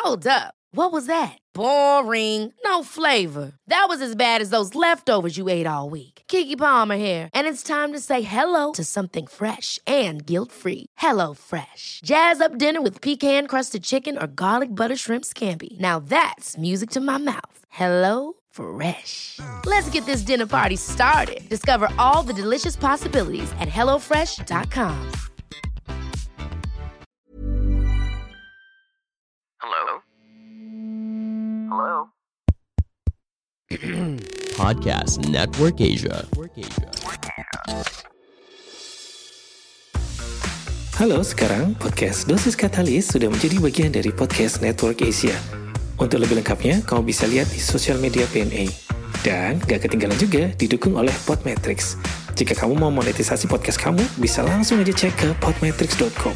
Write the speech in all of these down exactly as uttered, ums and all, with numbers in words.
Hold up. What was that? Boring. No flavor. That was as bad as those leftovers you ate all week. Keke Palmer here, and it's time to say hello to something fresh and guilt-free. Hello Fresh. Jazz up dinner with pecan-crusted chicken or garlic butter shrimp scampi. Now that's music to my mouth. Hello Fresh. Let's get this dinner party started. Discover all the delicious possibilities at hello fresh dot com. Hello? Hello? Podcast Network Asia. Halo, sekarang podcast Dosis Katalis sudah menjadi bagian dari Podcast Network Asia. Untuk lebih lengkapnya, kamu bisa lihat di sosial media P N A. Dan gak ketinggalan juga didukung oleh Podmetrics. Jika kamu mau monetisasi podcast kamu, bisa langsung aja cek ke podmetrics dot com.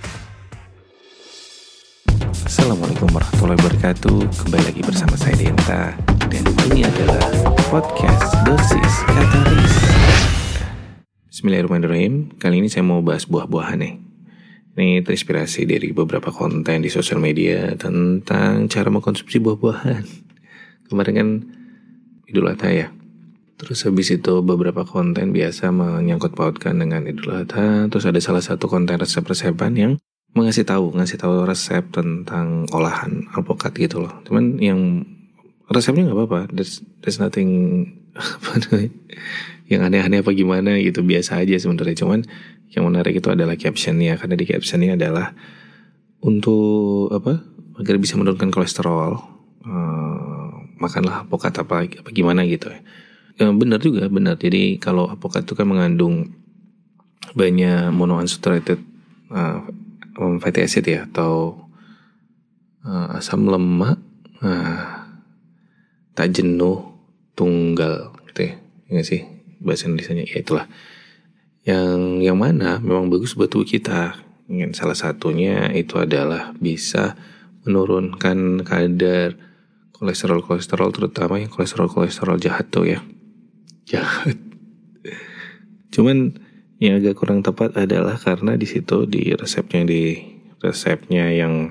Assalamualaikum warahmatullahi wabarakatuh. Kembali lagi bersama saya Denta. Dan ini adalah Podcast Dosis Katalis. Bismillahirrahmanirrahim. Kali ini saya mau bahas buah-buahan nih. Ini terinspirasi dari beberapa konten di sosial media tentang cara mengkonsumsi buah-buahan. Kemarin kan Idul Adha ya. Terus habis itu beberapa konten biasa menyangkut pautkan dengan Idul Adha. Terus ada salah satu konten resep-resepan yang mengasih tahu, ngasih tahu resep tentang olahan alpukat gitu loh. Cuman yang resepnya nggak apa-apa. There's, there's nothing apa namanya, yang aneh-aneh apa gimana gitu, biasa aja sebenarnya. Cuman yang menarik itu adalah captionnya, karena di captionnya adalah untuk apa? Agar bisa menurunkan kolesterol, uh, makanlah alpukat apa, apa gimana gitu ya. Ya benar juga, benar. Jadi kalau alpukat itu kan mengandung banyak monounsaturated uh, fatty acid ya, atau uh, asam lemak uh, tak jenuh tunggal gitu ya, ya sih bahasa Indonesianya. Ya itulah yang yang mana memang bagus buat tubuh kita. Yang salah satunya itu adalah bisa menurunkan kadar kolesterol kolesterol terutama yang kolesterol kolesterol jahat tuh ya, jahat. Cuman yang agak kurang tepat adalah karena di situ di resepnya di resepnya yang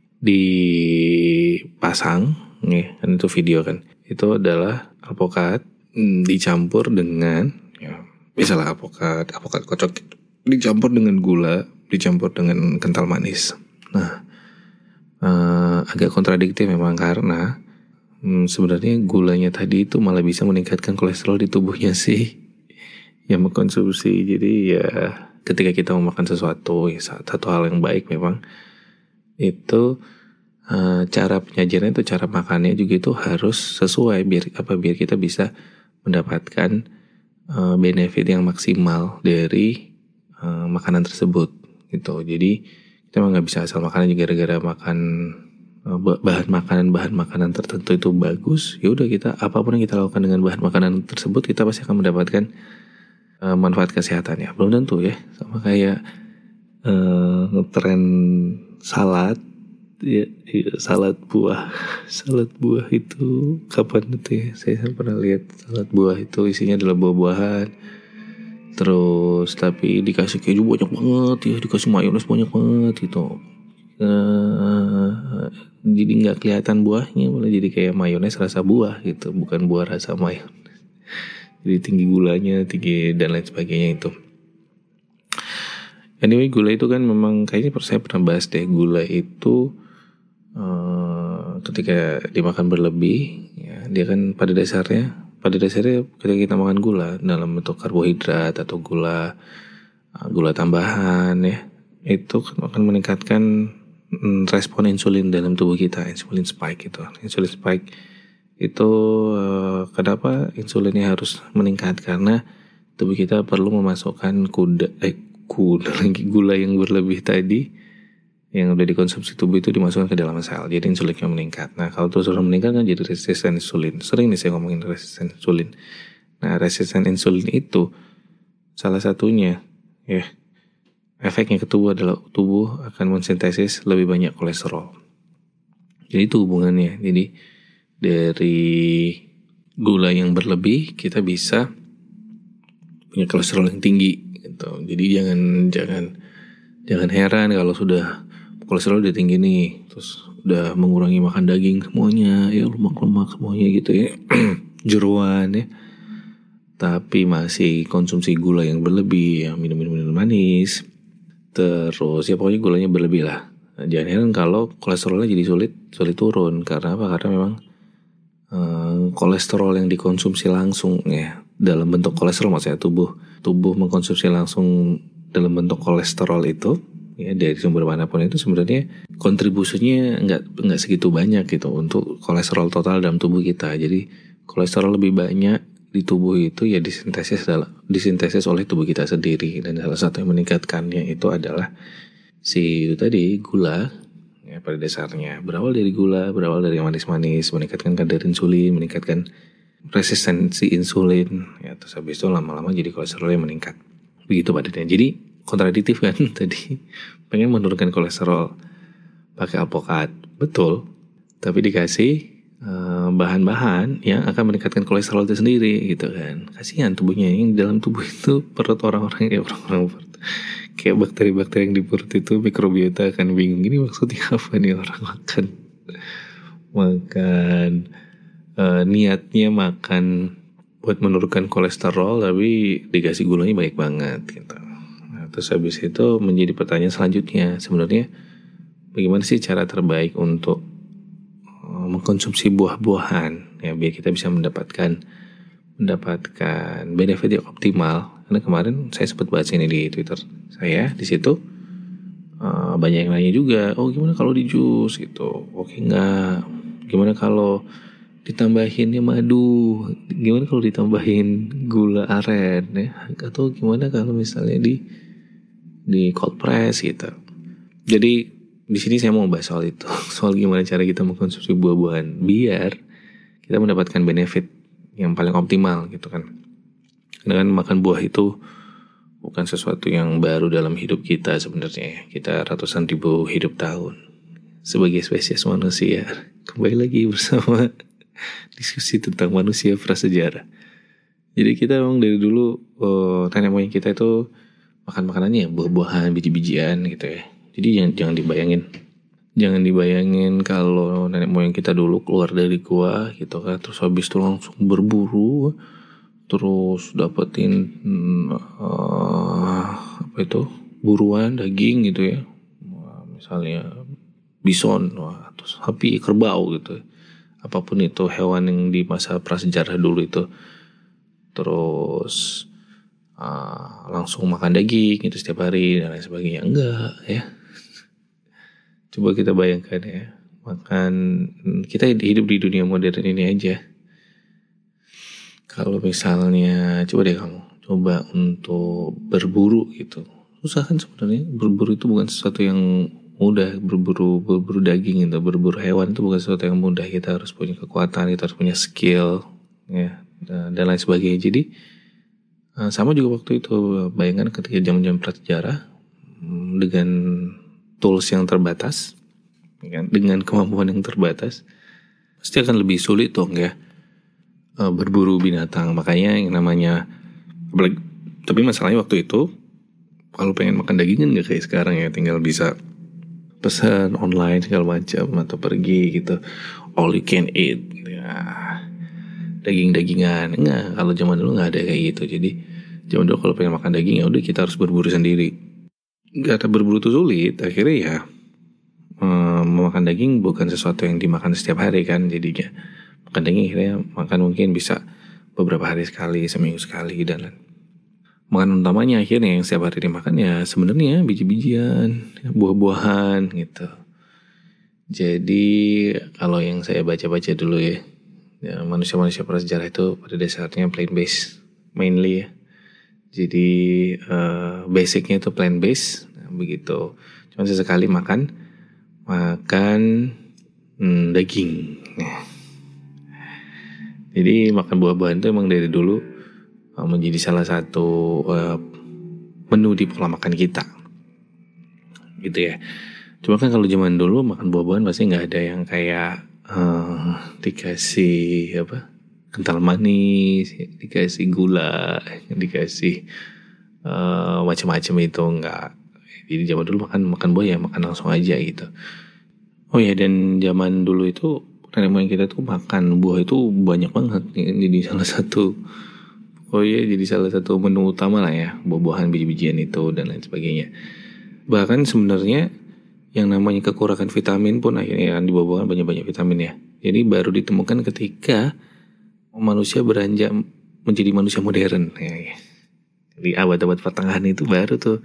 dipasang, ya kan itu video kan, itu adalah alpukat dicampur dengan, ya misalnya alpukat alpukat kocok dicampur dengan gula, dicampur dengan kental manis. Nah, eh, agak kontradiktif memang karena hmm, sebenarnya gulanya tadi itu malah bisa meningkatkan kolesterol di tubuhnya sih yang mengkonsumsi. Jadi ya ketika kita memakan sesuatu, ya satu hal yang baik memang itu uh, cara penyajiannya itu, cara makannya juga itu harus sesuai biar apa biar kita bisa mendapatkan uh, benefit yang maksimal dari uh, makanan tersebut gitu. Jadi kita memang nggak bisa asal makanan juga gara-gara makan uh, bahan makanan bahan makanan tertentu itu bagus. Ya udah, kita apapun yang kita lakukan dengan bahan makanan tersebut kita pasti akan mendapatkan manfaat kesehatannya. Belum tentu ya, sama kayak uh, ngetren salad ya, ya, salad buah salad buah itu kapan itu ya, saya pernah lihat salad buah itu isinya adalah buah-buahan, terus tapi dikasih keju banyak banget ya, dikasih mayones banyak banget gitu. Uh, jadi nggak kelihatan buahnya, malah jadi kayak mayones rasa buah gitu, bukan buah rasa mayones. Jadi tinggi gulanya, tinggi dan lain sebagainya itu. Anyway, gula itu kan memang kayaknya saya pernah bahas deh. Gula itu uh, ketika dimakan berlebih, ya, dia kan pada dasarnya, pada dasarnya ketika kita makan gula dalam bentuk karbohidrat atau gula uh, gula tambahan ya, itu akan meningkatkan mm, respon insulin dalam tubuh kita, insulin spike itu, insulin spike. Itu uh, kenapa insulinnya harus meningkat, karena tubuh kita perlu memasukkan kuda eh kuda lagi gula yang berlebih tadi yang udah dikonsumsi tubuh itu dimasukkan ke dalam sel, jadi insulinnya meningkat. Nah kalau terus meningkat kan jadi resisten insulin. Sering nih saya ngomongin resisten insulin. Nah resisten insulin itu salah satunya ya, efeknya ke tubuh adalah tubuh akan mensintesis lebih banyak kolesterol. Jadi itu hubungannya. Jadi dari gula yang berlebih kita bisa punya kolesterol yang tinggi gitu. Jadi jangan jangan jangan heran kalau sudah kolesterol udah tinggi nih, terus udah mengurangi makan daging semuanya, ya lemak-lemak semuanya gitu ya, jeroan ya, tapi masih konsumsi gula yang berlebih, ya minum-minum minum manis, terus ya pokoknya gulanya berlebih lah. Nah, jangan heran kalau kolesterolnya jadi sulit sulit turun. Karena apa? Karena memang eh, kolesterol yang dikonsumsi langsung ya, dalam bentuk kolesterol, maksudnya tubuh tubuh mengkonsumsi langsung dalam bentuk kolesterol itu ya dari sumber manapun itu sebenarnya kontribusinya nggak nggak segitu banyak gitu untuk kolesterol total dalam tubuh kita. Jadi kolesterol lebih banyak di tubuh itu ya disintesis dalam disintesis oleh tubuh kita sendiri, dan salah satu yang meningkatkannya itu adalah si itu tadi gula ya, pada dasarnya berawal dari gula, berawal dari manis-manis, meningkatkan kadar insulin, meningkatkan resistensi insulin ya, terus habis itu lama-lama jadi kolesterolnya meningkat begitu badannya. Jadi kontradiktif kan tadi pengen menurunkan kolesterol pakai alpukat, betul, tapi dikasih uh, bahan-bahan yang akan meningkatkan kolesterol itu sendiri gitu kan. Kasihan tubuhnya, yang dalam tubuh itu perut orang-orang ya orang-orang perut, kayak bakteri-bakteri yang di perut itu mikrobiota akan bingung, ini maksudnya apa nih orang makan makan uh, niatnya makan buat menurunkan kolesterol tapi dikasih gulanya banyak banget gitu. Terus habis itu menjadi pertanyaan selanjutnya, sebenarnya bagaimana sih cara terbaik untuk uh, mengkonsumsi buah-buahan ya biar kita bisa mendapatkan mendapatkan benefit yang optimal. Karena kemarin saya sempat bahas ini di Twitter saya, di situ uh, banyak yang nanya juga, oh gimana kalau di jus gitu, oke nggak? Gimana kalau ditambahinnya madu? Gimana kalau ditambahin gula aren ya? Atau gimana kalau misalnya di di cold press gitu. Jadi di sini saya mau bahas soal itu, soal gimana cara kita mengkonsumsi buah-buahan biar kita mendapatkan benefit yang paling optimal gitu kan. Karena kan makan buah itu bukan sesuatu yang baru dalam hidup kita sebenarnya. Kita ratusan ribu hidup tahun sebagai spesies manusia. Kembali lagi bersama diskusi tentang manusia prasejarah. Jadi kita memang dari dulu oh, nenek moyang kita itu makan makanannya buah-buahan, biji-bijian gitu ya. Jadi jangan, jangan dibayangin, jangan dibayangin kalau nenek moyang kita dulu keluar dari gua gitu kan, terus habis itu langsung berburu, terus dapetin uh, apa itu buruan daging gitu ya, misalnya bison, wah, terus sapi, kerbau gitu, apapun itu hewan yang di masa prasejarah dulu itu, terus Uh, langsung makan daging itu setiap hari dan lain sebagainya. Enggak ya. Coba kita bayangkan ya, makan, kita hidup di dunia modern ini aja. Kalau misalnya coba deh kamu coba untuk berburu gitu, susah kan sebenarnya. Berburu itu bukan sesuatu yang mudah. Berburu berburu daging itu, berburu hewan itu bukan sesuatu yang mudah. Kita harus punya kekuatan, kita harus punya skill ya, dan, dan lain sebagainya. Jadi Nah, sama juga waktu itu, bayangkan ketika zaman-zaman prasejarah dengan tools yang terbatas, dengan kemampuan yang terbatas, pasti akan lebih sulit dong ya berburu binatang. Makanya yang namanya, tapi masalahnya waktu itu kalau pengen makan daging kan nggak kayak sekarang ya, tinggal bisa pesan online segala macam atau pergi gitu, all you can eat ya. Daging-dagingan, enggak, kalau zaman dulu nggak ada kayak gitu. Jadi zaman dulu kalau pengen makan daging ya udah kita harus berburu sendiri. Nggak ada berburu tuh sulit, akhirnya ya hmm, memakan daging bukan sesuatu yang dimakan setiap hari kan. Jadinya makan daging akhirnya makan mungkin bisa beberapa hari sekali, seminggu sekali, dan makan utamanya akhirnya yang setiap hari dimakan ya sebenarnya biji-bijian, buah-buahan gitu. Jadi kalau yang saya baca-baca dulu ya, ya, manusia-manusia prasejarah itu pada dasarnya plant based mainly ya. Jadi uh, basicnya itu plant based, nah, begitu. Cuma sesekali makan makan hmm, daging. Nah. Jadi makan buah-buahan itu emang dari dulu uh, menjadi salah satu uh, menu di pola makan kita, gitu ya. Cuma kan kalau zaman dulu makan buah-buahan pasti nggak ada yang kayak Uh, dikasih apa kental manis, dikasih gula, dikasih uh, macam-macam itu enggak. Jadi zaman dulu makan makan buah ya makan langsung aja gitu. Oh ya, dan zaman dulu itu nenek moyang kita tuh makan buah itu banyak banget. Jadi salah satu Oh iya, jadi salah satu menu utama lah ya, buah-buahan, biji-bijian itu dan lain sebagainya. Bahkan sebenarnya yang namanya kekurangan vitamin pun akhirnya kan di buah-buahan banyak-banyak vitamin ya. Jadi baru ditemukan ketika manusia beranjak menjadi manusia modern ya, ya. Di abad-abad pertengahan itu baru tuh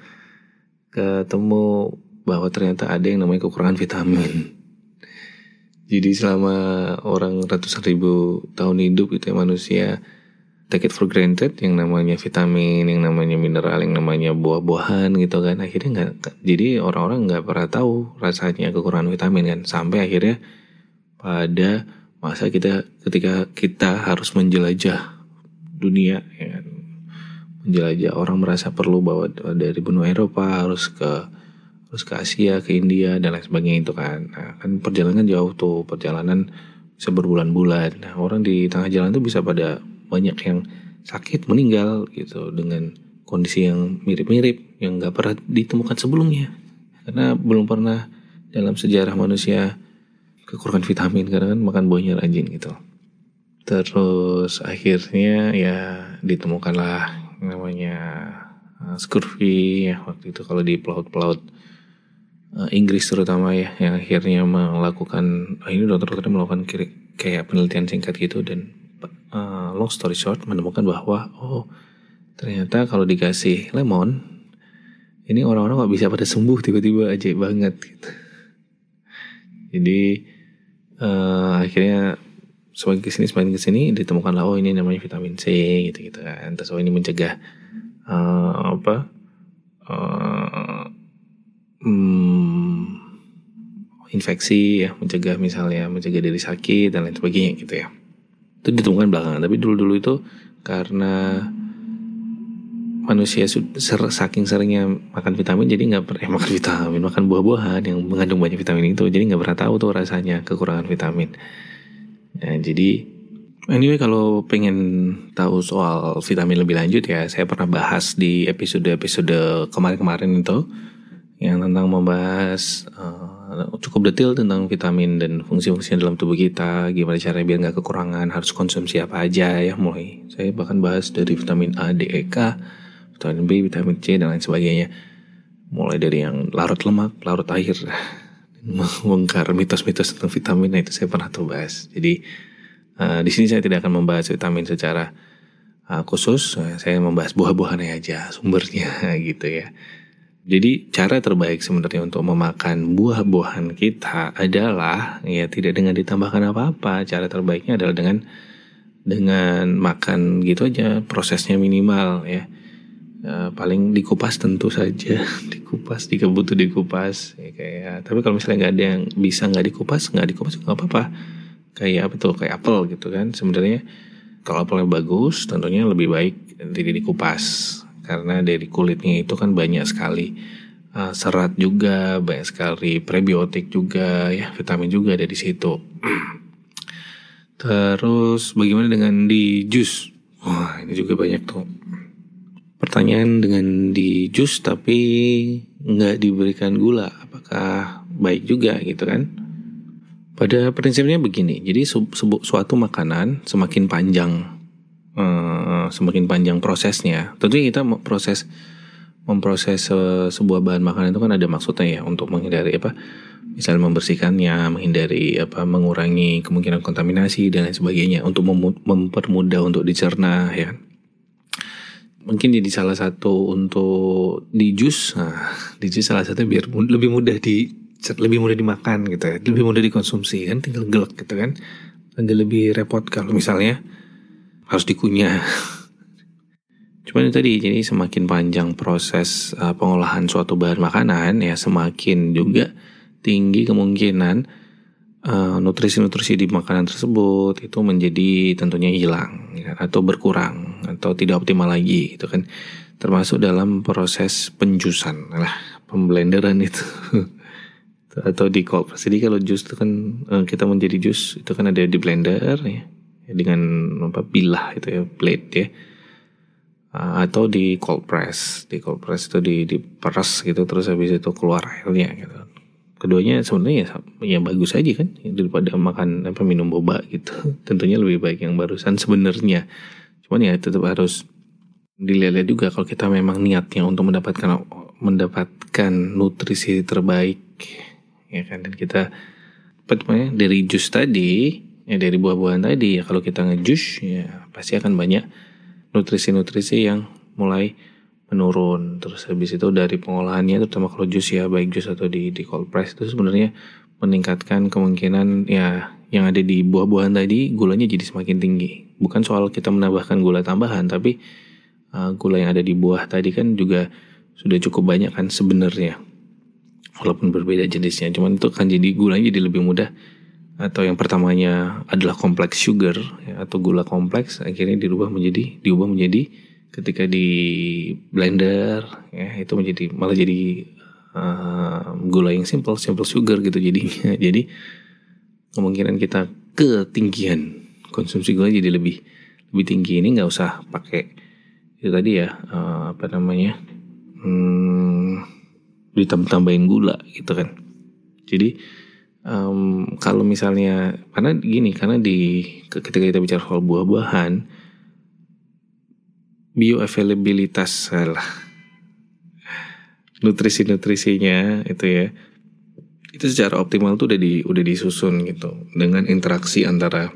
ketemu bahwa ternyata ada yang namanya kekurangan vitamin. Jadi selama orang ratusan ribu tahun hidup itu ya manusia take it for granted yang namanya vitamin, yang namanya mineral, yang namanya buah-buahan gitu kan. Akhirnya nggak, jadi orang-orang nggak pernah tahu rasanya kekurangan vitamin kan. Sampai akhirnya pada masa kita ketika kita harus menjelajah dunia, ya kan? Menjelajah, orang merasa perlu bahwa dari benua Eropa harus ke harus ke Asia, ke India dan lain sebagainya itu kan. Nah, kan perjalanan jauh tuh, perjalanan bisa berbulan-bulan. Nah, orang di tengah jalan tuh bisa pada banyak yang sakit, meninggal gitu dengan kondisi yang mirip-mirip yang nggak pernah ditemukan sebelumnya, karena belum pernah dalam sejarah manusia kekurangan vitamin karena kan makan buahnya rajin gitu. Terus akhirnya ya ditemukanlah namanya uh, scurvy ya waktu itu kalau di pelaut-pelaut uh, Inggris terutama ya, yang akhirnya melakukan uh, ini dokter-dokter melakukan kiri, kayak penelitian singkat gitu dan Uh, long story short menemukan bahwa oh ternyata kalau dikasih lemon ini orang-orang kok bisa pada sembuh tiba-tiba, ajaib banget gitu. Jadi uh, akhirnya semakin kesini semakin kesini ditemukanlah oh ini namanya vitamin C gitu-gitu kan. Terus oh ini mencegah uh, apa uh, hmm, infeksi ya, mencegah misalnya mencegah dari sakit dan lain sebagainya gitu ya. Itu ditemukan belakangan, tapi dulu-dulu itu karena manusia ser, saking seringnya makan vitamin jadi nggak pernah eh, makan vitamin makan buah-buahan yang mengandung banyak vitamin itu, jadi nggak pernah tahu tuh rasanya kekurangan vitamin. Nah, jadi anyway kalau pengen tahu soal vitamin lebih lanjut ya saya pernah bahas di episode-episode kemarin-kemarin itu yang tentang membahas uh, cukup detail tentang vitamin dan fungsi-fungsinya dalam tubuh kita, gimana caranya biar nggak kekurangan, harus konsumsi apa aja ya. Mulai saya bahkan bahas dari vitamin A, D, E, K, vitamin B, vitamin C dan lain sebagainya. Mulai dari yang larut lemak, larut air, membongkar mitos-mitos tentang vitamin, nah itu saya pernah tuh bahas. Jadi uh, di sini saya tidak akan membahas vitamin secara uh, khusus, saya membahas buah-buahannya aja, sumbernya gitu ya. Jadi cara terbaik sebenarnya untuk memakan buah-buahan kita adalah ya tidak dengan ditambahkan apa-apa. Cara terbaiknya adalah dengan dengan makan gitu aja, prosesnya minimal ya. E, paling dikupas tentu saja, dikupas jika butuh dikupas. Ya, kayak, tapi kalau misalnya nggak ada yang bisa nggak dikupas, nggak dikupas nggak apa-apa. Kayak apa tuh, kayak apel gitu kan. Sebenarnya kalau apelnya bagus, tentunya lebih baik tidak dikupas. Karena dari kulitnya itu kan banyak sekali uh, serat juga, banyak sekali prebiotik juga, ya vitamin juga ada di situ. Terus bagaimana dengan di jus? Wah ini juga banyak tuh pertanyaan dengan di jus tapi nggak diberikan gula, apakah baik juga gitu kan? Pada prinsipnya begini, jadi su- su- suatu makanan semakin panjang Uh, semakin panjang prosesnya. Tentunya kita proses memproses uh, sebuah bahan makanan itu kan ada maksudnya ya, untuk menghindari apa? Misalnya membersihkannya, menghindari apa? Mengurangi kemungkinan kontaminasi dan lain sebagainya, untuk mem- mempermudah untuk dicerna ya. Mungkin jadi salah satu untuk di jus, nah, di jus salah satu biar mud- lebih mudah di lebih mudah dimakan gitu ya, lebih mudah dikonsumsi kan, tinggal gelek gitu kan. Agak lebih repot kalau misalnya harus dikunyah. Cuman itu tadi, jadi semakin panjang proses uh, pengolahan suatu bahan makanan ya, semakin juga tinggi kemungkinan uh, nutrisi-nutrisi di makanan tersebut itu menjadi tentunya hilang ya, atau berkurang atau tidak optimal lagi gitu kan. Termasuk dalam proses penjusan lah, pemblenderan itu atau di kopas. Jadi kalau jus itu kan uh, kita menjadi jus itu kan ada di blender ya, dengan apa bilah itu ya, blade ya. uh, atau di cold press. Di cold press itu di diperes gitu, terus habis itu keluar airnya gitu. Keduanya sebenarnya ya, ya bagus aja kan daripada makan apa minum boba gitu. Tentunya lebih baik yang barusan sebenarnya. Cuman ya tetap harus dilihat juga kalau kita memang niatnya untuk mendapatkan mendapatkan nutrisi terbaik ya kan, dan kita apa namanya dari jus tadi ya, dari buah-buahan tadi ya, kalau kita ngejus ya pasti akan banyak nutrisi-nutrisi yang mulai menurun. Terus habis itu dari pengolahannya, terutama kalau jus ya, baik jus atau di, di cold press, itu sebenarnya meningkatkan kemungkinan ya yang ada di buah-buahan tadi gulanya jadi semakin tinggi. Bukan soal kita menambahkan gula tambahan, tapi uh, gula yang ada di buah tadi kan juga sudah cukup banyak kan sebenarnya, walaupun berbeda jenisnya. Cuman itu kan jadi gulanya jadi lebih mudah. Atau yang pertamanya adalah kompleks sugar ya, atau gula kompleks, akhirnya dirubah menjadi diubah menjadi ketika di blender ya itu menjadi malah jadi uh, gula yang simple simple sugar gitu jadinya. Jadi kemungkinan kita ketinggian konsumsi gula jadi lebih lebih tinggi. Ini nggak usah pakai itu tadi ya uh, apa namanya hmm, ditambah-tambahin gula gitu kan. Jadi um, kalau misalnya karena gini karena di ketika kita bicara soal buah-buahan, bioavailabilitas lah nutrisi-nutrisinya itu ya itu secara optimal tuh udah di udah disusun gitu dengan interaksi antara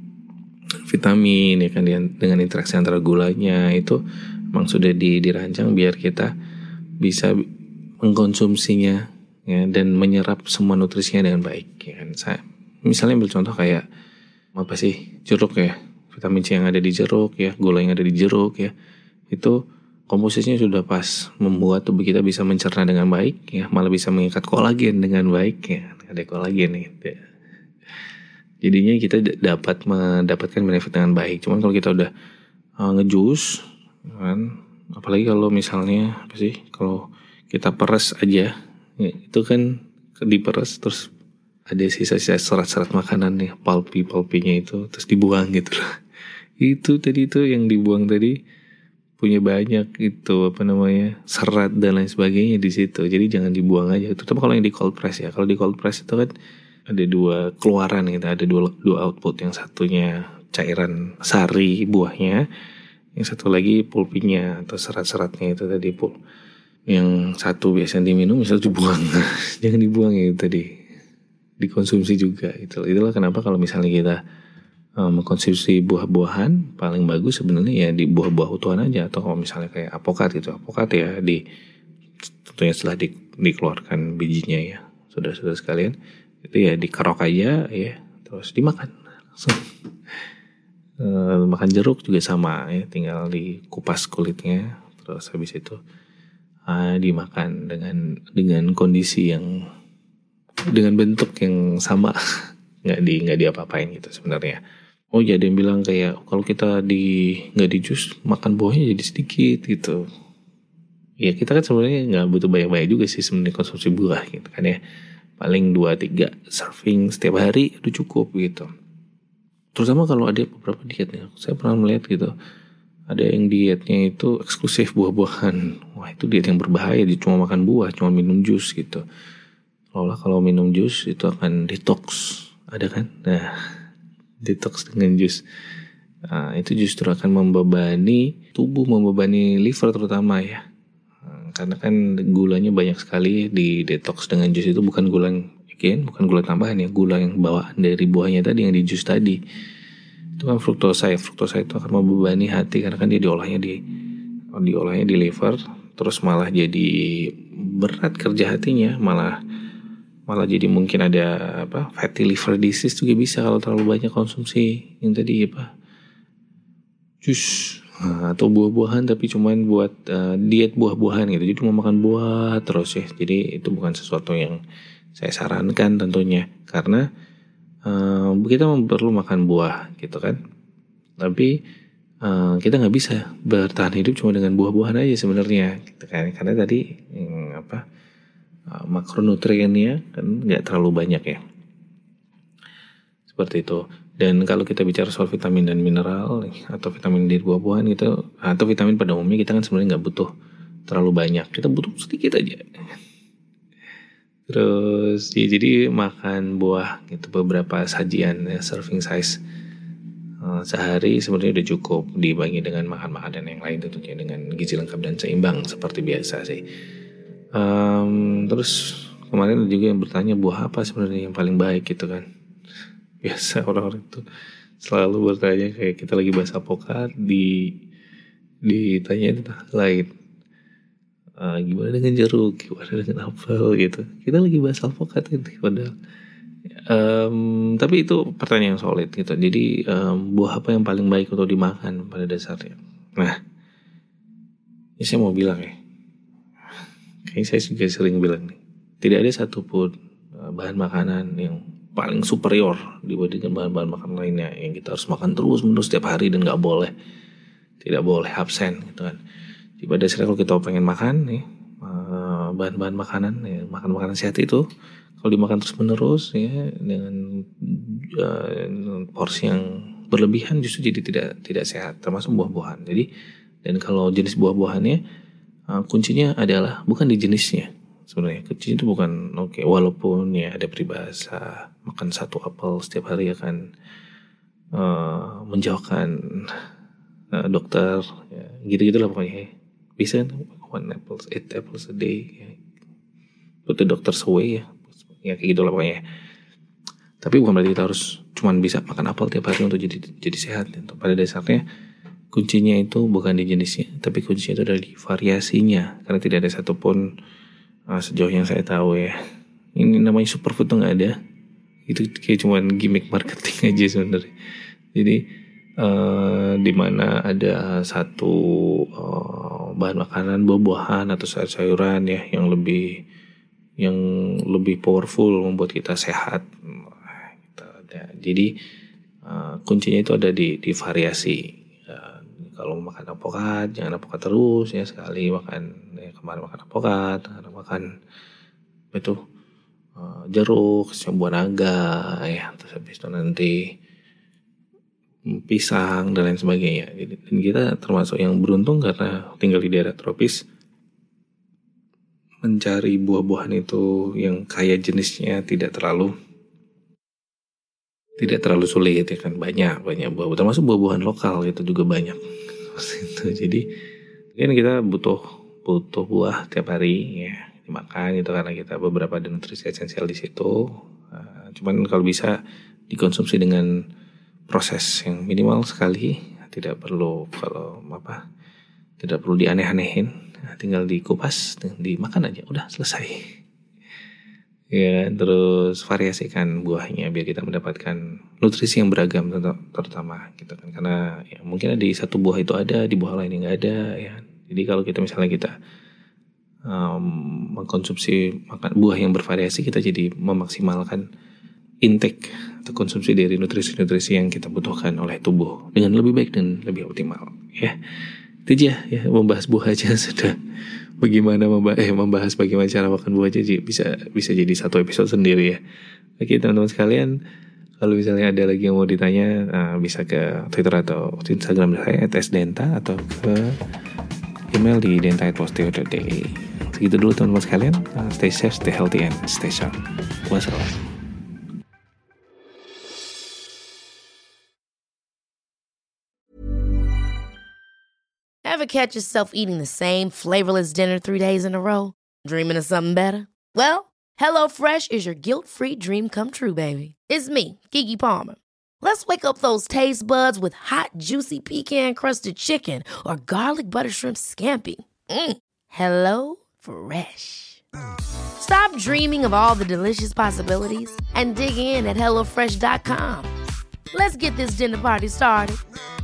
vitamin ya kan, dengan interaksi antara gulanya itu memang sudah di, dirancang biar kita bisa mengkonsumsinya ya, dan menyerap semua nutrisinya dengan baik ya kan. Saya misalnya ambil contoh kayak apa sih jeruk ya, vitamin C yang ada di jeruk ya, gula yang ada di jeruk ya, itu komposisinya sudah pas membuat tubuh kita bisa mencerna dengan baik ya, malah bisa mengikat kolagen dengan baik ya, ada kolagen gitu. Jadinya kita d- dapat mendapatkan benefit dengan baik. Cuman kalau kita udah uh, ngejus kan, apalagi kalau misalnya apa sih kalau kita peres aja ya, itu kan diperes terus ada sisa-sisa serat-serat makanan nih, pulpy-pulpinya itu terus dibuang gitu loh. Itu tadi itu yang dibuang tadi punya banyak itu apa namanya serat dan lain sebagainya di situ. Jadi jangan dibuang aja. Terutama kalau yang di cold press ya. Kalau di cold press itu kan ada dua keluaran gitu, ada dua dua output. Yang satunya cairan sari buahnya, yang satu lagi pulpinya atau serat-seratnya itu tadi pul. Yang satu biasanya diminum, misalnya dibuang. Jangan dibuang ya itu tadi. Dikonsumsi juga itu. Itulah kenapa kalau misalnya kita um, mengkonsumsi buah-buahan paling bagus sebenarnya ya di buah-buah utuhan aja, atau kalau misalnya kayak apokat gitu, apokat ya di tentunya setelah di, dikeluarkan bijinya ya, saudara-saudara sekalian, itu ya dikerok aja ya, terus dimakan langsung. E, makan jeruk juga sama ya, tinggal dikupas kulitnya, terus habis itu ah, dimakan dengan dengan kondisi yang dengan bentuk yang sama, nggak di nggak diapa-apain gitu sebenarnya. Oh ya, ada yang bilang kayak kalau kita di nggak di jus makan buahnya jadi sedikit gitu. Ya kita kan sebenarnya nggak butuh banyak-banyak juga sih sebenarnya konsumsi buah gitu kan ya. Paling dua tiga serving setiap hari udah cukup gitu. Terutama kalau ada beberapa dietnya, saya pernah melihat gitu. Ada yang dietnya itu eksklusif buah-buahan. Wah itu diet yang berbahaya, dia cuma makan buah, cuma minum jus gitu. Seolah kalau minum jus itu akan detox, ada kan? Nah, detox dengan jus. Nah, itu justru akan membebani tubuh, membebani liver terutama ya. Nah, karena kan gulanya banyak sekali di detox dengan jus itu, bukan gula yang again, bukan gula tambahan ya, gula yang bawaan dari buahnya tadi yang di jus tadi. Itu kan fruktosa ya, fruktosa itu akan membebani hati karena kan dia diolahnya di diolahnya di liver, terus malah jadi berat kerja hatinya, malah malah jadi mungkin ada apa fatty liver disease juga bisa kalau terlalu banyak konsumsi yang tadi apa jus nah, atau buah-buahan, tapi cuman buat uh, diet buah-buahan gitu, jadi cuma makan buah terus ya. Jadi itu bukan sesuatu yang saya sarankan tentunya, karena uh, kita perlu makan buah gitu kan, tapi uh, kita nggak bisa bertahan hidup cuma dengan buah-buahan aja sebenarnya gitu kan, karena tadi hmm, apa makronutriennya kan nggak terlalu banyak ya, seperti itu. Dan kalau kita bicara soal vitamin dan mineral atau vitamin di buah-buahan gitu, atau vitamin pada umumnya kita kan sebenarnya nggak butuh terlalu banyak, kita butuh sedikit aja. Terus ya, jadi makan buah gitu beberapa sajian ya, serving size uh, sehari sebenarnya udah cukup, dibagi dengan makan makanan yang lain tentunya dengan gizi lengkap dan seimbang seperti biasa sih. Um, terus kemarin ada juga yang bertanya buah apa sebenarnya yang paling baik gitu kan. Biasa orang-orang itu selalu bertanya kayak kita lagi bahas alpukat di ditanya itu lain. Uh, gimana dengan jeruk, gimana dengan apel gitu. Kita lagi bahas alpukat ini padahal. Um, tapi itu pertanyaan yang solid gitu. Jadi um, buah apa yang paling baik untuk dimakan pada dasarnya. Nah, ini saya mau bilang ya. Kayaknya saya juga sering bilang nih. Tidak ada satupun uh, bahan makanan yang paling superior dibandingkan bahan-bahan makanan lainnya yang kita harus makan terus menerus setiap hari dan nggak boleh, tidak boleh absen gitu kan. Di pada dasarnya kalau kita pengen makan nih bahan-bahan makanan ya, makan makanan sehat itu kalau dimakan terus menerus ya dengan uh, porsi yang berlebihan justru jadi tidak tidak sehat, termasuk buah-buahan. Jadi dan kalau jenis buah-buahannya uh, kuncinya adalah bukan di jenisnya sebenarnya. Kuncinya itu bukan oke okay, walaupun ya ada peribahasa makan satu apel setiap hari akan uh, menjauhkan uh, dokter ya, gitu-gitulah pokoknya. Bisa one apple, eight apples a day ya. Put the doctors away ya. Ya kayak gitulah pokoknya. Tapi bukan berarti kita harus cuman bisa makan apel tiap hari untuk jadi jadi sehat. Pada dasarnya kuncinya itu bukan di jenisnya, tapi kuncinya itu ada di variasinya. Karena tidak ada satupun uh, sejauh yang saya tahu ya. Ini namanya superfood tuh nggak ada. Itu kayak cuman gimmick marketing aja sebenarnya. Jadi Uh, di mana ada satu uh, bahan makanan buah-buahan atau sayur-sayuran ya yang lebih yang lebih powerful membuat kita sehat. Jadi uh, kuncinya itu ada di di variasi. Uh, kalau makan alpukat jangan alpukat terus ya, sekali makan ya, kemarin makan alpukat, makan itu uh, jeruk, buah naga ya, terus habis itu nanti pisang dan lain sebagainya. Dan kita termasuk yang beruntung karena tinggal di daerah tropis, mencari buah-buahan itu yang kaya jenisnya tidak terlalu tidak terlalu sulit ya kan. Banyak banyak buah, termasuk buah-buahan lokal itu juga banyak. Jadi kan kita butuh butuh buah tiap hari ya dimakan itu karena kita beberapa ada nutrisi esensial di situ. Uh, cuman kalau bisa dikonsumsi dengan proses yang minimal sekali, tidak perlu kalau apa, tidak perlu dianeh-anehin, tinggal dikupas, dimakan aja, udah selesai. Ya, terus variasikan buahnya biar kita mendapatkan nutrisi yang beragam terutama gitu kan, karena ya, mungkin di satu buah itu ada, di buah lain nggak ada ya. Jadi kalau kita misalnya kita um, mengkonsumsi makan buah yang bervariasi, kita jadi memaksimalkan intake atau konsumsi dari nutrisi-nutrisi yang kita butuhkan oleh tubuh dengan lebih baik dan lebih optimal ya. Itu aja ya, membahas buah aja sudah. Bagaimana membahas, eh, membahas bagaimana cara makan buah aja bisa bisa jadi satu episode sendiri ya. Oke teman-teman sekalian, kalau misalnya ada lagi yang mau ditanya uh, bisa ke Twitter atau Instagram saya et es denta atau ke email di denta at posteo dot d e. Segitu dulu teman-teman sekalian. Uh, stay safe, stay healthy, and stay sharp. Wassalam. Ever catch yourself eating the same flavorless dinner three days in a row? Dreaming of something better? Well, HelloFresh is your guilt-free dream come true, baby. It's me, Keke Palmer. Let's wake up those taste buds with hot, juicy pecan-crusted chicken or garlic butter shrimp scampi. Mm. Hello Fresh. Stop dreaming of all the delicious possibilities and dig in at hello fresh dot com. Let's get this dinner party started.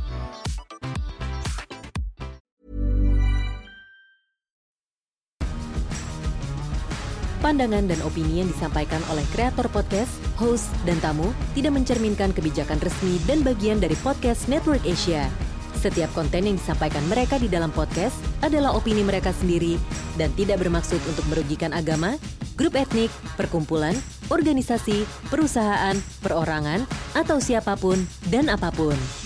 Pandangan dan opini yang disampaikan oleh kreator podcast, host, dan tamu tidak mencerminkan kebijakan resmi dan bagian dari Podcast Network Asia. Setiap konten yang disampaikan mereka di dalam podcast adalah opini mereka sendiri dan tidak bermaksud untuk merugikan agama, grup etnik, perkumpulan, organisasi, perusahaan, perorangan, atau siapapun dan apapun.